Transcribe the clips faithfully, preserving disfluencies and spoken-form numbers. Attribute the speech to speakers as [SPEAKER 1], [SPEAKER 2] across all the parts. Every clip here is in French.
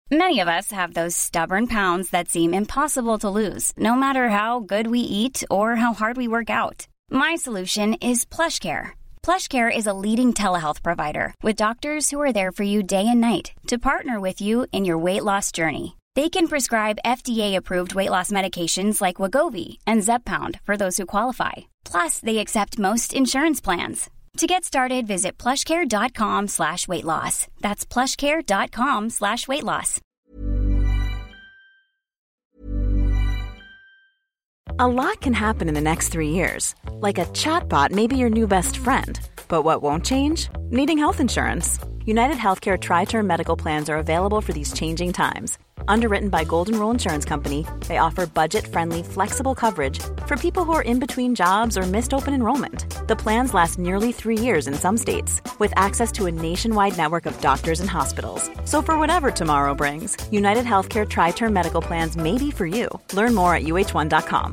[SPEAKER 1] Many of us have those stubborn pounds that seem impossible to lose, no matter how good we eat or how hard we work out. My solution is PlushCare. PlushCare is a leading telehealth provider with doctors who are there for you day and night to partner with you in your weight loss journey. They can prescribe F D A-approved weight loss medications like Wegovy and Zepbound for those who qualify. Plus, they accept most insurance plans. To get started, visit plushcare.com slash weight loss. That's plushcare.com slash weight loss.
[SPEAKER 2] A lot can happen in the next three years. Like a chatbot may be your new best friend. But what won't change? Needing health insurance. United Healthcare Tri-Term Medical Plans are available for these changing times. Underwritten by Golden Rule Insurance Company, they offer budget-friendly, flexible coverage for people who are in between jobs or missed open enrollment. The plans last nearly three years in some states, with access to a nationwide network of doctors and hospitals. So for whatever tomorrow brings, United Healthcare Tri-Term Medical Plans may be for you. Learn more at U H one dot com.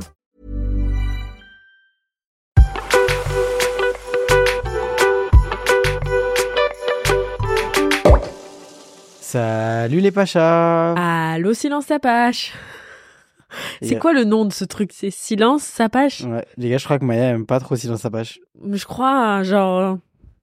[SPEAKER 3] Salut les Pachas.
[SPEAKER 4] Allô, Silence Sapache. C'est
[SPEAKER 3] Et
[SPEAKER 4] quoi le nom de ce truc? C'est Silence Sapache?
[SPEAKER 3] Ouais, les gars, je crois que Maya aime pas trop Silence Sapache.
[SPEAKER 4] Je crois, genre...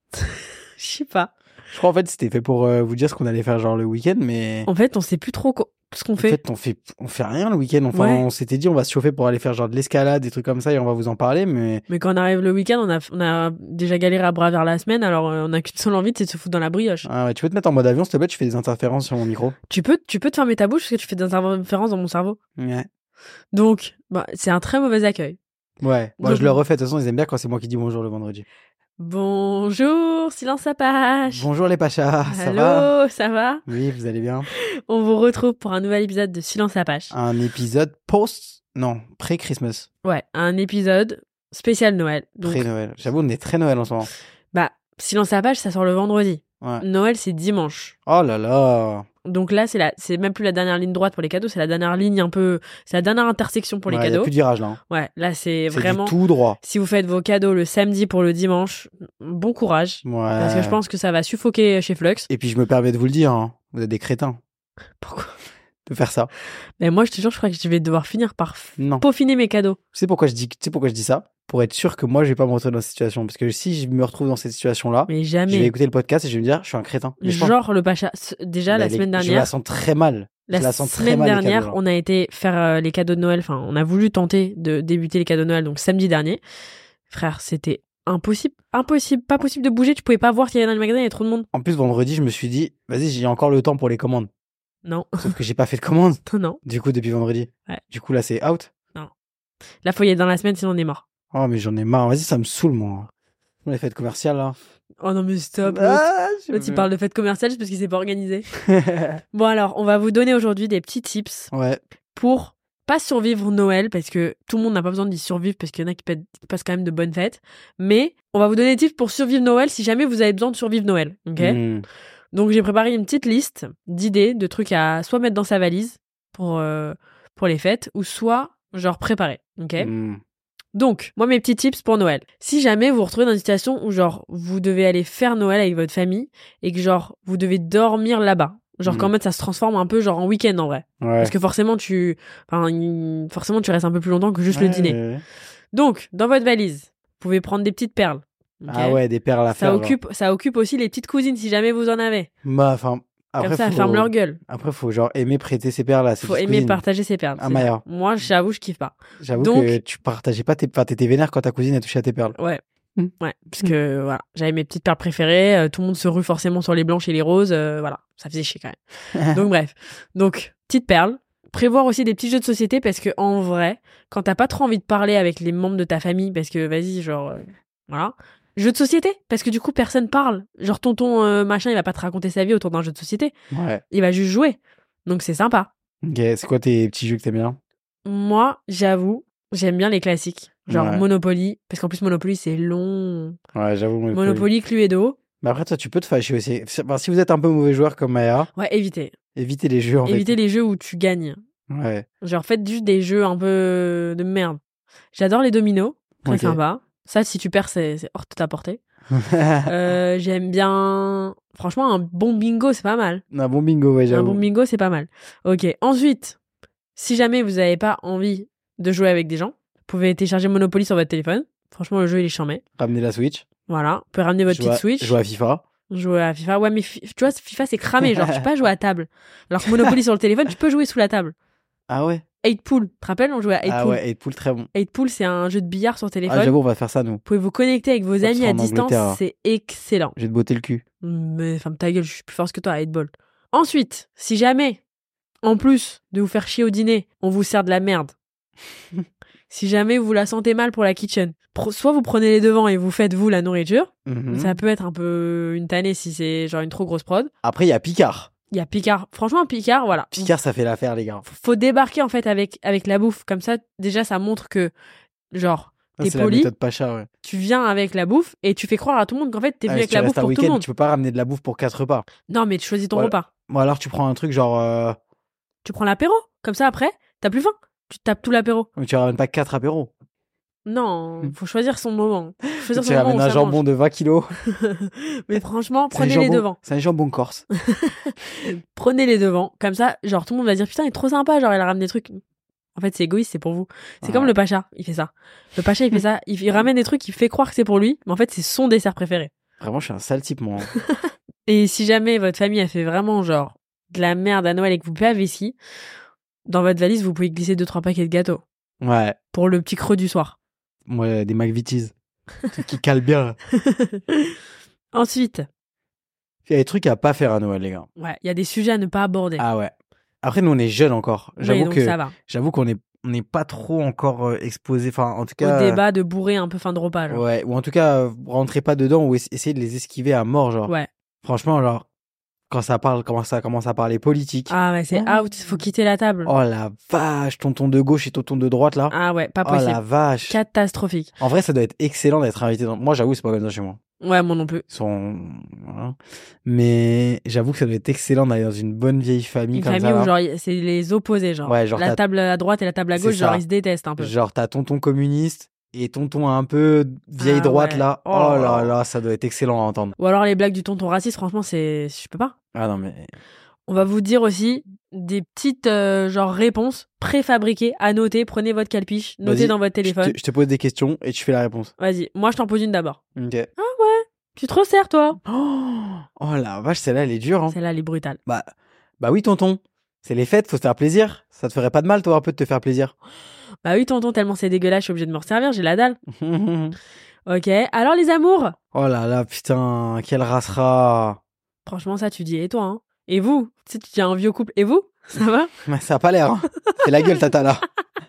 [SPEAKER 4] Je sais pas.
[SPEAKER 3] Je crois en fait c'était fait pour euh, vous dire ce qu'on allait faire genre le week-end, mais
[SPEAKER 4] En fait, on sait plus trop co- ce qu'on
[SPEAKER 3] en
[SPEAKER 4] fait.
[SPEAKER 3] fait on fait on fait rien le week-end. Enfin,
[SPEAKER 4] Ouais.
[SPEAKER 3] on s'était dit on va se chauffer pour aller faire genre de l'escalade, des trucs comme ça et on va vous en parler, mais
[SPEAKER 4] Mais quand on arrive le week-end, on a, on a déjà galéré à bras vers la semaine, alors euh, on a qu'une seule envie, c'est de se foutre dans la brioche.
[SPEAKER 3] ah ouais, tu peux te mettre en mode avion s'il te plaît, tu fais des interférences sur mon micro.
[SPEAKER 4] Tu peux, tu peux te fermer ta bouche parce que tu fais des interférences dans mon cerveau.
[SPEAKER 3] Ouais.
[SPEAKER 4] Donc, bah, c'est un très mauvais accueil.
[SPEAKER 3] Ouais, moi
[SPEAKER 4] Donc-
[SPEAKER 3] je le refais de toute façon, ils aiment bien quand c'est moi qui dis bonjour le vendredi.
[SPEAKER 4] Bonjour, Silence Sapache.
[SPEAKER 3] Bonjour les Pachas, ça va?
[SPEAKER 4] Allô, ça va?
[SPEAKER 3] Oui, vous allez bien.
[SPEAKER 4] On vous retrouve pour un nouvel épisode de Silence Sapache.
[SPEAKER 3] Un épisode post non, pré-Christmas,
[SPEAKER 4] Ouais, un épisode spécial Noël. Donc,
[SPEAKER 3] pré-Noël. J'avoue, on est très Noël en ce moment.
[SPEAKER 4] bah, Silence Sapache, ça sort le vendredi.
[SPEAKER 3] Ouais.
[SPEAKER 4] Noël, c'est dimanche.
[SPEAKER 3] Oh là là.
[SPEAKER 4] Donc là, c'est la, c'est même plus la dernière ligne droite pour les cadeaux, c'est la dernière ligne un peu, c'est la dernière intersection pour les
[SPEAKER 3] Ouais, y a
[SPEAKER 4] cadeaux.
[SPEAKER 3] plus de virage là. hein.
[SPEAKER 4] Ouais, là, c'est
[SPEAKER 3] C'est
[SPEAKER 4] vraiment.
[SPEAKER 3] du tout droit.
[SPEAKER 4] Si vous faites vos cadeaux le samedi pour le dimanche, bon courage.
[SPEAKER 3] Ouais.
[SPEAKER 4] Parce que je pense que ça va suffoquer chez Flux.
[SPEAKER 3] Et puis je me permets de vous le dire, hein, vous êtes des crétins
[SPEAKER 4] Pourquoi?
[SPEAKER 3] de faire ça.
[SPEAKER 4] Mais moi, je te jure, je crois que je vais devoir finir par f-
[SPEAKER 3] Non.
[SPEAKER 4] peaufiner mes cadeaux.
[SPEAKER 3] Tu sais pourquoi je dis, tu sais pourquoi je dis ça? Pour être sûr que moi je vais pas me retrouver dans cette situation. Parce que si je me retrouve dans cette situation-là,
[SPEAKER 4] Mais
[SPEAKER 3] je
[SPEAKER 4] jamais.
[SPEAKER 3] vais écouter le podcast et je vais me dire, je suis un crétin. Mais je pense-
[SPEAKER 4] Genre le Pacha. Ce- Déjà, la
[SPEAKER 3] Mais les-
[SPEAKER 4] semaine
[SPEAKER 3] Je la
[SPEAKER 4] dernière.
[SPEAKER 3] sens très mal.
[SPEAKER 4] La,
[SPEAKER 3] je la sens très
[SPEAKER 4] semaine
[SPEAKER 3] mal, les
[SPEAKER 4] dernière,
[SPEAKER 3] cadeaux, là.
[SPEAKER 4] on a été faire euh, les cadeaux de Noël. Enfin, on a voulu tenter de débuter les cadeaux de Noël, donc samedi dernier. Frère, c'était impossible. Impossible. Pas possible de bouger. Tu pouvais pas voir qu'il y avait dans le magasin, il y avait trop de monde.
[SPEAKER 3] En plus, vendredi, je me suis dit, vas-y, j'ai encore le temps pour les commandes.
[SPEAKER 4] Non.
[SPEAKER 3] Sauf que j'ai pas fait de commandes.
[SPEAKER 4] non.
[SPEAKER 3] Du coup, depuis vendredi.
[SPEAKER 4] Ouais.
[SPEAKER 3] Du coup, là, c'est out.
[SPEAKER 4] Là, faut y aller dans la semaine, sinon on est mort.
[SPEAKER 3] Oh, mais j'en ai marre. Vas-y, ça me saoule, moi. Les fêtes commerciales, là.
[SPEAKER 4] Oh non, mais stop. L'autre,
[SPEAKER 3] Ah, je
[SPEAKER 4] l'autre, il
[SPEAKER 3] veux-
[SPEAKER 4] parle de fête commerciale juste parce qu'il s'est pas organisé. Bon, alors, on va vous donner aujourd'hui des petits tips
[SPEAKER 3] ouais.
[SPEAKER 4] pour pas survivre Noël, parce que tout le monde n'a pas besoin d'y survivre, parce qu'il y en a qui, pètent- qui passent quand même de bonnes fêtes. Mais on va vous donner des tips pour survivre Noël si jamais vous avez besoin de survivre Noël. Ok?
[SPEAKER 3] Mm.
[SPEAKER 4] Donc j'ai préparé une petite liste d'idées, de trucs à soit mettre dans sa valise pour, euh, pour les fêtes, ou soit genre préparer. Ok?
[SPEAKER 3] Mm.
[SPEAKER 4] Donc, moi, mes petits tips pour Noël. Si jamais vous vous retrouvez dans une situation où, genre, vous devez aller faire Noël avec votre famille et que, genre, vous devez dormir là-bas. Genre,
[SPEAKER 3] Mhm.
[SPEAKER 4] qu'en mode, ça se transforme un peu, genre, en week-end, en vrai.
[SPEAKER 3] Ouais.
[SPEAKER 4] Parce que forcément, tu, enfin, il- forcément, tu restes un peu plus longtemps que juste le
[SPEAKER 3] Ouais,
[SPEAKER 4] dîner.
[SPEAKER 3] ouais, ouais.
[SPEAKER 4] Donc, dans votre valise, vous pouvez prendre des petites perles. ok?
[SPEAKER 3] Ah ouais, des perles à faire.
[SPEAKER 4] Ça
[SPEAKER 3] genre.
[SPEAKER 4] occupe, ça occupe aussi les petites cousines si jamais vous en avez.
[SPEAKER 3] Bah, enfin, après,
[SPEAKER 4] Comme ça, elles
[SPEAKER 3] faut...
[SPEAKER 4] ferment leur gueule.
[SPEAKER 3] Après, faut genre aimer prêter ses perles à ses
[SPEAKER 4] Faut
[SPEAKER 3] petites
[SPEAKER 4] aimer
[SPEAKER 3] cousines.
[SPEAKER 4] partager ses perles.
[SPEAKER 3] Ah,
[SPEAKER 4] c'est
[SPEAKER 3] Maya.
[SPEAKER 4] ça. Moi, j'avoue, je kiffe pas.
[SPEAKER 3] J'avoue
[SPEAKER 4] Donc-
[SPEAKER 3] que tu partageais pas tes, enfin, t'étais vénère quand ta cousine a touché à tes perles.
[SPEAKER 4] Ouais.
[SPEAKER 3] Mm.
[SPEAKER 4] Ouais. Parce que, voilà. J'avais mes petites perles préférées. euh, tout le monde se rue forcément sur les blanches et les roses. euh, voilà. Ça faisait chier quand même. Donc, bref. Donc, petite perle. Prévoir aussi des petits jeux de société parce que, en vrai, quand t'as pas trop envie de parler avec les membres de ta famille, parce que, vas-y, genre, euh, voilà. Jeu de société. Parce que, du coup, personne parle. Genre, tonton, euh, machin, il va pas te raconter sa vie autour d'un jeu de société.
[SPEAKER 3] Ouais.
[SPEAKER 4] Il va juste jouer. Donc, c'est sympa.
[SPEAKER 3] Ok, c'est quoi tes petits jeux que t'aimes bien?
[SPEAKER 4] Moi, j'avoue, j'aime bien les classiques. Genre
[SPEAKER 3] Ouais.
[SPEAKER 4] Monopoly. Parce qu'en plus, Monopoly, c'est long.
[SPEAKER 3] Ouais, j'avoue. Monopoly.
[SPEAKER 4] Monopoly, Cluedo.
[SPEAKER 3] Mais après, toi, tu peux te fâcher aussi. Enfin, si vous êtes un peu mauvais joueur comme Maya,
[SPEAKER 4] Ouais, évitez.
[SPEAKER 3] évitez les jeux en
[SPEAKER 4] Évitez les jeux où tu gagnes.
[SPEAKER 3] fait. Ouais.
[SPEAKER 4] Genre, faites juste des jeux un peu de merde. J'adore les dominos. Très
[SPEAKER 3] Ok.
[SPEAKER 4] sympa. Ça, si tu perds, c'est c'est hors de ta portée. euh, j'aime bien... Franchement, un bon bingo, c'est pas mal.
[SPEAKER 3] Un bon bingo, ouais, j'avoue.
[SPEAKER 4] Un bon bingo, c'est pas mal. Ok, ensuite, si jamais vous n'avez pas envie de jouer avec des gens, vous pouvez télécharger Monopoly sur votre téléphone. Franchement, le jeu, il est charmé.
[SPEAKER 3] Ramener la Switch.
[SPEAKER 4] Voilà, vous pouvez ramener votre
[SPEAKER 3] Jouer à-
[SPEAKER 4] petite Switch.
[SPEAKER 3] Jouer à FIFA.
[SPEAKER 4] Jouer à FIFA. Ouais, mais fi- tu vois, FIFA, c'est cramé. Genre, tu peux pas jouer à table. Alors que Monopoly sur le téléphone, tu peux jouer sous la table.
[SPEAKER 3] Ah ouais.
[SPEAKER 4] eight Pool, tu te rappelles, on jouait à eight
[SPEAKER 3] Ah
[SPEAKER 4] Pool.
[SPEAKER 3] ouais, eight Pool, très bon.
[SPEAKER 4] eight Pool, c'est un jeu de billard sur téléphone.
[SPEAKER 3] Ah, j'avoue, on va faire ça, nous.
[SPEAKER 4] Vous pouvez vous connecter avec vos
[SPEAKER 3] Quand tu
[SPEAKER 4] amis
[SPEAKER 3] seras
[SPEAKER 4] à
[SPEAKER 3] en
[SPEAKER 4] distance,
[SPEAKER 3] Angleterre.
[SPEAKER 4] c'est excellent.
[SPEAKER 3] Je vais te botter le cul.
[SPEAKER 4] Mais ferme ta gueule, je suis plus forte que toi à eight Ball. Ensuite, si jamais, en plus de vous faire chier au dîner, on vous sert de la merde. Si jamais vous la sentez mal pour la kitchen, pro- soit vous prenez les devants et vous faites vous la nourriture.
[SPEAKER 3] Mhm.
[SPEAKER 4] Ça peut être un peu une tannée si c'est genre une trop grosse prod.
[SPEAKER 3] Après, il y a Picard.
[SPEAKER 4] Il y a Picard. Franchement, Picard, voilà.
[SPEAKER 3] Picard, ça fait l'affaire, les gars.
[SPEAKER 4] Faut débarquer en fait avec, avec la bouffe. Comme ça, déjà, ça montre que, genre,
[SPEAKER 3] Ça,
[SPEAKER 4] t'es
[SPEAKER 3] c'est la
[SPEAKER 4] poli,
[SPEAKER 3] méthode Pacha, ouais.
[SPEAKER 4] tu viens avec la bouffe et tu fais croire à tout le monde qu'en fait, t'es
[SPEAKER 3] Ah,
[SPEAKER 4] venu
[SPEAKER 3] si
[SPEAKER 4] avec
[SPEAKER 3] tu
[SPEAKER 4] la
[SPEAKER 3] restes
[SPEAKER 4] bouffe
[SPEAKER 3] un
[SPEAKER 4] pour tout le
[SPEAKER 3] week-end,
[SPEAKER 4] monde.
[SPEAKER 3] tu peux pas ramener de la bouffe pour quatre repas.
[SPEAKER 4] Non, mais tu choisis ton
[SPEAKER 3] Voilà.
[SPEAKER 4] repas.
[SPEAKER 3] Ou alors, tu prends un truc genre. Euh...
[SPEAKER 4] Tu prends l'apéro. Comme ça, après, t'as plus faim. Tu tapes tout l'apéro.
[SPEAKER 3] Tu ramènes pas quatre apéros.
[SPEAKER 4] Non, faut choisir son moment. Faut choisir
[SPEAKER 3] Tu
[SPEAKER 4] son moment
[SPEAKER 3] ramènes
[SPEAKER 4] où
[SPEAKER 3] un
[SPEAKER 4] ça
[SPEAKER 3] jambon
[SPEAKER 4] mange.
[SPEAKER 3] de vingt kilos.
[SPEAKER 4] Mais franchement,
[SPEAKER 3] C'est un
[SPEAKER 4] prenez les
[SPEAKER 3] jambon-
[SPEAKER 4] devants.
[SPEAKER 3] C'est un jambon corse.
[SPEAKER 4] Prenez les devants. Comme ça, genre, tout le monde va dire, putain, il est trop sympa. Genre, il a ramené des trucs. En fait, c'est égoïste, c'est pour vous. C'est
[SPEAKER 3] Ouais.
[SPEAKER 4] comme le Pacha. Il fait ça. Le Pacha, il fait ça. Il, il ramène des trucs, il fait croire que c'est pour lui. Mais en fait, c'est son dessert préféré.
[SPEAKER 3] Vraiment, je suis un sale type, moi.
[SPEAKER 4] Et si jamais votre famille a fait vraiment, genre, de la merde à Noël et que vous payez ici, dans votre valise, vous pouvez glisser deux, trois paquets de gâteaux.
[SPEAKER 3] Ouais.
[SPEAKER 4] Pour le petit creux du soir.
[SPEAKER 3] Moi, des McVitie's. Truc qui cale bien. là.
[SPEAKER 4] Ensuite,
[SPEAKER 3] Il y a des trucs à pas faire à Noël, les gars.
[SPEAKER 4] ouais, il y a des sujets à ne pas aborder.
[SPEAKER 3] Ah ouais. Après, nous, on est jeunes encore.
[SPEAKER 4] Oui,
[SPEAKER 3] J'avoue
[SPEAKER 4] donc
[SPEAKER 3] que
[SPEAKER 4] ça va.
[SPEAKER 3] j'avoue qu'on est on n'est pas trop encore euh, exposé. Enfin, en tout cas.
[SPEAKER 4] Au débat de bourrer un peu fin de repas, genre.
[SPEAKER 3] Ouais. Ou en tout cas, euh, rentrez pas dedans ou ess- essayez de les esquiver à mort, genre.
[SPEAKER 4] Ouais.
[SPEAKER 3] Franchement, genre, quand ça parle, comment ça commence à parler politique.
[SPEAKER 4] Ah ouais, c'est out, faut quitter la table.
[SPEAKER 3] Oh la vache, tonton de gauche et tonton de droite là.
[SPEAKER 4] Ah ouais, pas
[SPEAKER 3] Oh
[SPEAKER 4] possible.
[SPEAKER 3] la vache.
[SPEAKER 4] Catastrophique.
[SPEAKER 3] En vrai, ça doit être excellent d'être invité dans. Moi, j'avoue, c'est pas comme ça chez moi.
[SPEAKER 4] Ouais, moi non plus.
[SPEAKER 3] Ils sont. Voilà. Mais j'avoue que ça doit être excellent d'aller dans une bonne vieille famille
[SPEAKER 4] Une
[SPEAKER 3] comme
[SPEAKER 4] famille
[SPEAKER 3] ça.
[SPEAKER 4] où
[SPEAKER 3] là.
[SPEAKER 4] genre c'est les opposés, genre.
[SPEAKER 3] Ouais, genre
[SPEAKER 4] la
[SPEAKER 3] t'as-
[SPEAKER 4] table à droite et la table à
[SPEAKER 3] C'est
[SPEAKER 4] gauche, genre
[SPEAKER 3] ça.
[SPEAKER 4] ils se détestent un peu.
[SPEAKER 3] Genre, t'as tonton communiste et tonton un peu vieille
[SPEAKER 4] Ah
[SPEAKER 3] droite
[SPEAKER 4] ouais.
[SPEAKER 3] là.
[SPEAKER 4] Oh
[SPEAKER 3] Oh,
[SPEAKER 4] là
[SPEAKER 3] là
[SPEAKER 4] là.
[SPEAKER 3] là, ça doit être excellent à entendre.
[SPEAKER 4] Ou alors les blagues du tonton raciste, franchement, c'est je peux pas.
[SPEAKER 3] Ah non, mais.
[SPEAKER 4] On va vous dire aussi des petites euh, genre réponses préfabriquées à noter. Prenez votre calpiche, notez
[SPEAKER 3] Vas-y,
[SPEAKER 4] dans votre
[SPEAKER 3] Je
[SPEAKER 4] téléphone.
[SPEAKER 3] te, je te pose des questions et tu fais la réponse.
[SPEAKER 4] Vas-y, moi je t'en pose une d'abord.
[SPEAKER 3] Ok.
[SPEAKER 4] Tu te resserres toi.
[SPEAKER 3] Oh, oh la vache, celle-là, elle est dure. Hein.
[SPEAKER 4] Celle-là, elle est brutale.
[SPEAKER 3] Bah, bah oui, tonton. C'est les fêtes, faut se faire plaisir. Ça te ferait pas de mal, toi, un peu de te faire plaisir.
[SPEAKER 4] Bah oui, tonton, tellement c'est dégueulasse, je suis obligée de me resservir, j'ai la dalle. Ok, alors les amours.
[SPEAKER 3] Oh là là, putain, quelle racera.
[SPEAKER 4] Franchement, ça, tu dis, et toi, hein. Et vous? Tu sais, tu dis à un vieux couple, et vous? Ça va?
[SPEAKER 3] Mais ça a pas l'air. Hein. C'est la gueule, tata, là.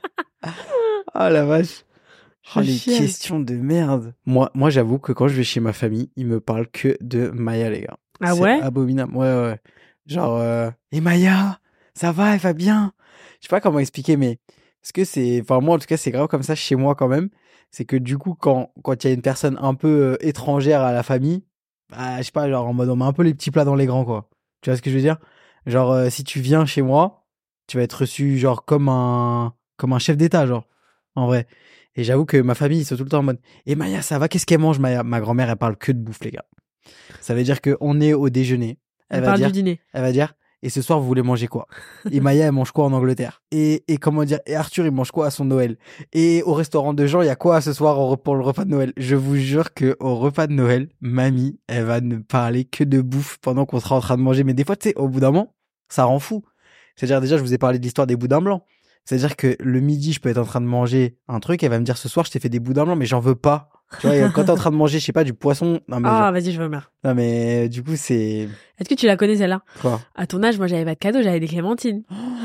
[SPEAKER 3] Oh la vache. Oh,
[SPEAKER 4] Je
[SPEAKER 3] les
[SPEAKER 4] chiale.
[SPEAKER 3] questions de merde. Moi, moi j'avoue que quand je vais chez ma famille, ils me parlent que de Maya, les gars.
[SPEAKER 4] Ah
[SPEAKER 3] C'est
[SPEAKER 4] ouais?
[SPEAKER 3] abominable. Ouais, ouais. Genre, euh, et Maya, ça va, elle va bien. Je sais pas comment expliquer, mais est-ce que c'est. Enfin, moi, en tout cas, c'est grave comme ça chez moi quand même. C'est que du coup, quand quand il y a une personne un peu euh, étrangère à la famille, bah, je sais pas, genre en mode on met un peu les petits plats dans les grands, quoi. Tu vois ce que je veux dire? Genre, euh, si tu viens chez moi, tu vas être reçu, genre, comme un, comme un chef d'État, genre, en vrai. Et j'avoue que ma famille, ils sont tout le temps en mode, et Maya, ça va? Qu'est-ce qu'elle mange, Maya? Ma grand-mère, elle parle que de bouffe, les gars. Ça veut dire qu'on est au déjeuner.
[SPEAKER 4] On
[SPEAKER 3] Elle va
[SPEAKER 4] parle
[SPEAKER 3] dire,
[SPEAKER 4] du dîner.
[SPEAKER 3] elle va dire, et ce soir, vous voulez manger quoi? Et Maya, elle mange quoi en Angleterre? Et, et comment dire, et Arthur, il mange quoi à son Noël? Et au restaurant de Jean, il y a quoi ce soir au re- pour le repas de Noël? Je vous jure que au repas de Noël, mamie, elle va ne parler que de bouffe pendant qu'on sera en train de manger. Mais des fois, tu sais, au bout d'un moment, ça rend fou. C'est-à-dire, déjà, je vous ai parlé de l'histoire des boudins blancs. C'est-à-dire que le midi, je peux être en train de manger un truc, elle va me dire ce soir, je t'ai fait des boudins blancs, mais j'en veux pas. Tu vois, et quand t'es en train de manger, je sais pas, du poisson. Non, mais,
[SPEAKER 4] Ah,
[SPEAKER 3] genre-
[SPEAKER 4] vas-y, je veux mère.
[SPEAKER 3] non, mais du coup, c'est
[SPEAKER 4] Est-ce que tu la connais, celle-là?
[SPEAKER 3] quoi?
[SPEAKER 4] À ton âge, moi, j'avais pas de cadeau, j'avais des clémentines.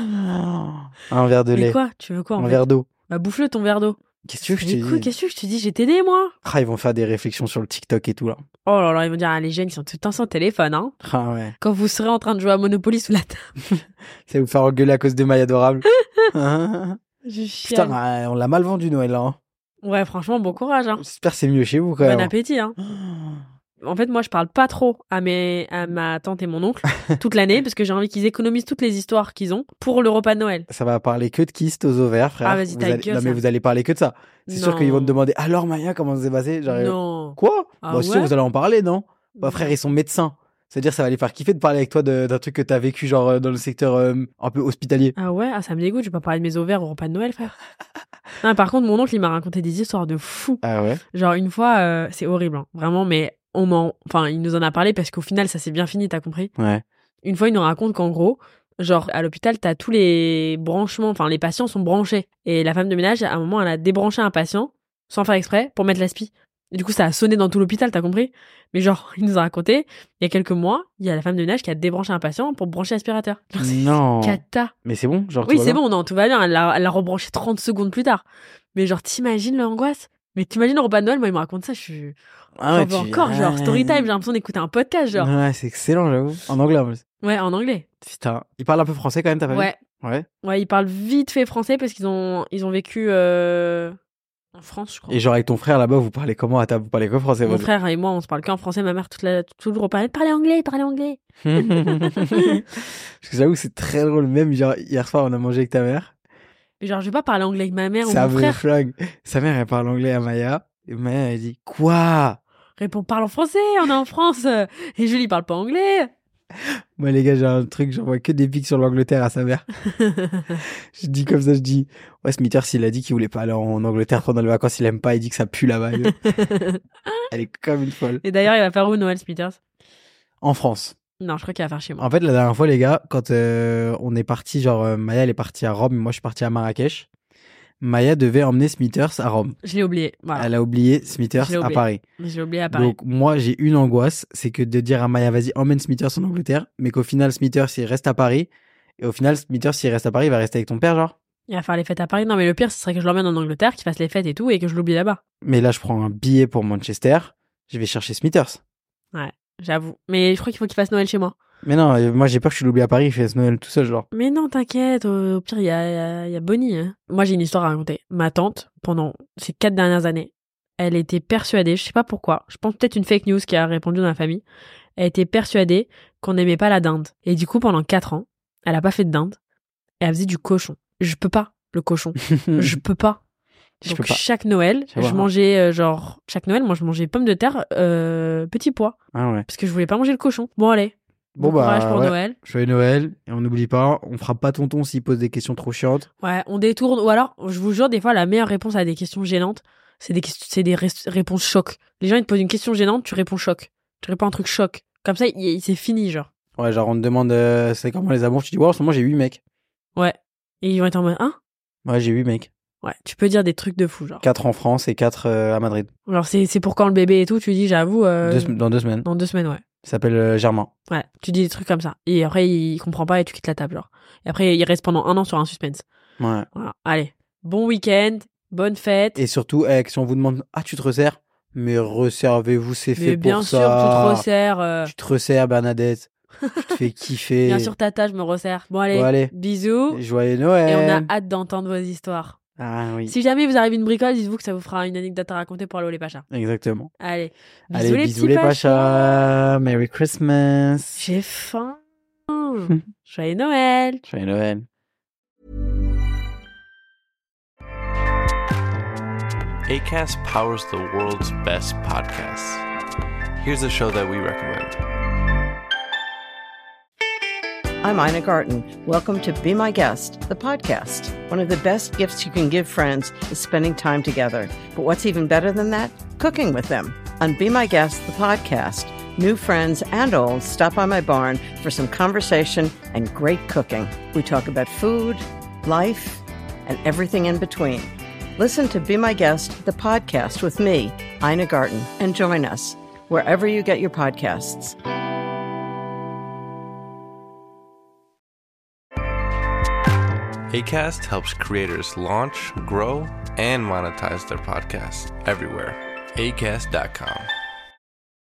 [SPEAKER 3] Un verre de
[SPEAKER 4] Mais
[SPEAKER 3] lait.
[SPEAKER 4] quoi? Tu veux quoi, en
[SPEAKER 3] Un
[SPEAKER 4] fait?
[SPEAKER 3] verre d'eau.
[SPEAKER 4] Bah, bouffe-le, ton verre d'eau.
[SPEAKER 3] Qu'est-ce que tu veux que je
[SPEAKER 4] Mais
[SPEAKER 3] te
[SPEAKER 4] écoute,
[SPEAKER 3] dise?
[SPEAKER 4] qu'est-ce que je te dis? J'ai t'aidé, moi.
[SPEAKER 3] Ah, ils vont faire des réflexions sur le TikTok et tout, là.
[SPEAKER 4] Oh là là, ils vont dire, ah, les jeunes, ils sont tout le temps sur le téléphone, hein.
[SPEAKER 3] Ah ouais.
[SPEAKER 4] Quand vous serez en train de jouer à Monopoly sous la table.
[SPEAKER 3] Ça va vous faire engueuler à cause de Maya adorable.
[SPEAKER 4] Je
[SPEAKER 3] Putain,
[SPEAKER 4] chiale.
[SPEAKER 3] ouais, on l'a mal vendu Noël là. Hein.
[SPEAKER 4] Ouais, franchement, bon courage, hein.
[SPEAKER 3] J'espère que c'est mieux chez vous quand
[SPEAKER 4] Bon
[SPEAKER 3] même.
[SPEAKER 4] appétit, hein. En fait, moi, je parle pas trop à, mes, à ma tante et mon oncle toute l'année parce que j'ai envie qu'ils économisent toutes les histoires qu'ils ont pour le repas de Noël.
[SPEAKER 3] Ça va parler que de kystes aux ovaires, frère.
[SPEAKER 4] Ah, vas-y,
[SPEAKER 3] Vous
[SPEAKER 4] ta
[SPEAKER 3] allez...
[SPEAKER 4] gueule,
[SPEAKER 3] Non, mais
[SPEAKER 4] ça.
[SPEAKER 3] vous allez parler que de ça. C'est
[SPEAKER 4] Non.
[SPEAKER 3] sûr qu'ils vont te demander, alors Maya, comment ça s'est passé? Genre,
[SPEAKER 4] Non.
[SPEAKER 3] Quoi?
[SPEAKER 4] Ah
[SPEAKER 3] Bah,
[SPEAKER 4] ouais
[SPEAKER 3] sûr, vous allez en parler, non? Bah,
[SPEAKER 4] Non.
[SPEAKER 3] frère, ils sont médecins. C'est-à-dire, ça va les faire kiffer de parler avec toi de, d'un truc que t'as vécu, genre, euh, dans le secteur euh, un peu hospitalier.
[SPEAKER 4] Ah ouais, ah, ça me dégoûte, je vais pas parler de mes ovaires au repas de Noël, frère. Non, par contre, mon oncle, il m'a raconté des histoires de fou.
[SPEAKER 3] Ah ouais?
[SPEAKER 4] Genre, une fois, euh, c'est horrible, hein, vraiment, mais on m'en... Enfin, il nous en a parlé parce qu'au final, ça s'est bien fini, t'as compris?
[SPEAKER 3] Ouais.
[SPEAKER 4] Une fois, il nous raconte qu'en gros, genre, à l'hôpital, t'as tous les branchements, enfin, les patients sont branchés. Et la femme de ménage, à un moment, elle a débranché un patient, sans faire exprès, pour mettre l'aspi. Et du coup, ça a sonné dans tout l'hôpital, t'as compris? Mais genre, il nous a raconté, il y a quelques mois, il y a la femme de ménage qui a débranché un patient pour brancher l'aspirateur. Genre, c'est
[SPEAKER 3] Non.
[SPEAKER 4] cata.
[SPEAKER 3] Mais c'est bon, genre,
[SPEAKER 4] Oui,
[SPEAKER 3] tout va
[SPEAKER 4] c'est
[SPEAKER 3] bien
[SPEAKER 4] bon, non, tout va bien. Elle l'a, elle l'a rebranché trente secondes plus tard. Mais genre, t'imagines l'angoisse? Mais t'imagines le repas de Noël, moi, il me raconte ça, je suis...
[SPEAKER 3] Ah
[SPEAKER 4] J'en
[SPEAKER 3] ouais,
[SPEAKER 4] veux
[SPEAKER 3] tu-
[SPEAKER 4] encore, genre,
[SPEAKER 3] Ouais.
[SPEAKER 4] story time, j'ai l'impression d'écouter un podcast, genre.
[SPEAKER 3] Ouais, c'est excellent, j'avoue. En anglais, en plus.
[SPEAKER 4] Ouais, en anglais.
[SPEAKER 3] Putain. Il parle un peu français quand même, ta famille?
[SPEAKER 4] Ouais.
[SPEAKER 3] Ouais.
[SPEAKER 4] Ouais, ils parlent vite fait français parce qu'ils ont, ils ont vécu euh, en France, je crois.
[SPEAKER 3] Et genre, avec ton frère là-bas, vous parlez comment à table? Vous parlez que français?
[SPEAKER 4] Mon
[SPEAKER 3] votre-
[SPEAKER 4] frère et moi, on se parle qu'en français. Ma mère, toute la, tout le jour, parlait, parlez anglais, parlez anglais.
[SPEAKER 3] Parce que j'avoue, c'est très drôle. Même, genre, hier soir, on a mangé avec ta mère.
[SPEAKER 4] Et genre, je vais pas parler anglais avec ma mère ou
[SPEAKER 3] Ça
[SPEAKER 4] mon
[SPEAKER 3] me
[SPEAKER 4] frère.
[SPEAKER 3] flingue. Sa mère, elle parle anglais à Maya. Et Maya, elle dit, quoi?
[SPEAKER 4] Réponds, parle en français, on est en France. Et Julie parle pas anglais.
[SPEAKER 3] Moi, les gars, j'ai un truc, j'envoie que des pics sur l'Angleterre à sa mère. Je dis comme ça, je dis, ouais, Smithers, il a dit qu'il voulait pas aller en Angleterre pendant les vacances, il aime pas, il dit que ça pue là-bas. Elle est comme une folle.
[SPEAKER 4] Et d'ailleurs, il va faire où Noël, Smithers?
[SPEAKER 3] En France.
[SPEAKER 4] Non, je crois qu'il va faire chez moi.
[SPEAKER 3] En fait, la dernière fois, les gars, quand euh, on est parti, genre, euh, Maya, elle est partie à Rome, et moi, je suis parti à Marrakech. Maya devait emmener Smithers à Rome.
[SPEAKER 4] Je l'ai oublié. Voilà.
[SPEAKER 3] Elle a oublié Smithers
[SPEAKER 4] Je l'ai
[SPEAKER 3] à
[SPEAKER 4] oublié.
[SPEAKER 3] Paris.
[SPEAKER 4] Je l'ai oublié à Paris.
[SPEAKER 3] Donc, moi, j'ai une angoisse, c'est que de dire à Maya, vas-y, emmène Smithers en Angleterre, mais qu'au final, Smithers, il reste à Paris. Et au final, Smithers, s'il reste à Paris, il va rester avec ton père, genre.
[SPEAKER 4] Il va faire les fêtes à Paris. Non, mais le pire, ce serait que je l'emmène en Angleterre, qu'il fasse les fêtes et tout, et que je l'oublie là-bas.
[SPEAKER 3] Mais là, je prends un billet pour Manchester. Je vais chercher Smithers.
[SPEAKER 4] Ouais, j'avoue. Mais je crois qu'il faut qu'il fasse Noël chez moi.
[SPEAKER 3] Mais non, euh, moi, j'ai peur que je l'oublie à Paris, il fait ce Noël tout seul, genre.
[SPEAKER 4] Mais non, t'inquiète, au au pire, il y a, il y a- il y a Bonnie. Hein. Moi, j'ai une histoire à raconter. Ma tante, pendant ces quatre dernières années, elle était persuadée, je sais pas pourquoi, je pense peut-être une fake news qui a répandu dans la famille, elle était persuadée qu'on n'aimait pas la dinde. Et du coup, pendant quatre ans, elle a pas fait de dinde, et elle faisait du cochon. Je peux pas, le cochon. Je peux pas.
[SPEAKER 3] Je
[SPEAKER 4] Donc
[SPEAKER 3] peux pas.
[SPEAKER 4] chaque Noël,
[SPEAKER 3] Je vois.
[SPEAKER 4] je mangeais, euh, genre, chaque Noël, moi, je mangeais pommes de terre, euh, petits pois,
[SPEAKER 3] Ah ouais.
[SPEAKER 4] parce que je voulais pas manger le cochon. Bon, allez.
[SPEAKER 3] Bon,
[SPEAKER 4] Bon courage
[SPEAKER 3] bah,
[SPEAKER 4] pour
[SPEAKER 3] ouais.
[SPEAKER 4] Noël.
[SPEAKER 3] Joyeux Noël, et on n'oublie pas, on frappe pas tonton s'il pose des questions trop chiantes.
[SPEAKER 4] Ouais, on détourne. Ou alors, je vous jure, des fois, la meilleure réponse à des questions gênantes, c'est des, questions, c'est des res- réponses choc. Les gens, ils te posent une question gênante, tu réponds choc. Tu réponds un truc choc. Comme ça, il, il- c'est fini, genre.
[SPEAKER 3] Ouais, genre, on te demande, euh, c'est comment les amours, tu dis, ouais, en ce moment, j'ai huit mecs.
[SPEAKER 4] Ouais. Et ils vont être en mode, hein?
[SPEAKER 3] Ouais, j'ai huit mecs.
[SPEAKER 4] Ouais, tu peux dire des trucs de fou, genre.
[SPEAKER 3] quatre en France et quatre euh, à Madrid.
[SPEAKER 4] Alors, c'est, c'est pour quand le bébé et tout, tu dis, j'avoue, euh,
[SPEAKER 3] Deux sem- dans deux semaines.
[SPEAKER 4] dans deux semaines, ouais.
[SPEAKER 3] Il s'appelle euh, Germain.
[SPEAKER 4] Ouais, tu dis des trucs comme ça. Et après, il comprend pas et tu quittes la table, genre. Et après, il reste pendant un an sur un suspense.
[SPEAKER 3] Ouais.
[SPEAKER 4] Voilà. Allez. Bon week-end, bonne fête.
[SPEAKER 3] Et surtout, eh, si on vous demande, ah, tu te resserres? Mais resservez-vous, c'est
[SPEAKER 4] Mais
[SPEAKER 3] fait
[SPEAKER 4] bien
[SPEAKER 3] pour
[SPEAKER 4] sûr,
[SPEAKER 3] ça.
[SPEAKER 4] tu te resserres. euh,
[SPEAKER 3] Tu te resserres, Bernadette. Tu te fais kiffer.
[SPEAKER 4] Bien sûr, tata, je me resserre. Bon, allez.
[SPEAKER 3] Bon, allez.
[SPEAKER 4] Bisous.
[SPEAKER 3] Joyeux Noël.
[SPEAKER 4] Et on a hâte d'entendre vos histoires.
[SPEAKER 3] Ah oui.
[SPEAKER 4] Si jamais vous arrivez une bricole, dites-vous que ça vous fera une anecdote à raconter pour aller au les Pachas.
[SPEAKER 3] Exactement.
[SPEAKER 4] Allez, bisous
[SPEAKER 3] Allez,
[SPEAKER 4] les
[SPEAKER 3] bisous
[SPEAKER 4] petits
[SPEAKER 3] les
[SPEAKER 4] Pachas.
[SPEAKER 3] Pachas. Merry Christmas.
[SPEAKER 4] J'ai faim. Joyeux Noël.
[SPEAKER 3] Joyeux Noël.
[SPEAKER 5] Acast powers the world's best podcasts. Here's a show that we recommend.
[SPEAKER 6] I'm Ina Garten. Welcome to Be My Guest, the podcast. One of the best gifts you can give friends is spending time together. But what's even better than that? Cooking with them. On Be My Guest, the podcast, new friends and old stop by my barn for some conversation and great cooking. We talk about food, life, and everything in between. Listen to Be My Guest, the podcast with me, Ina Garten, and join us wherever you get your podcasts.
[SPEAKER 5] Acast helps creators launch, grow, and monetize their podcasts everywhere. acast dot com.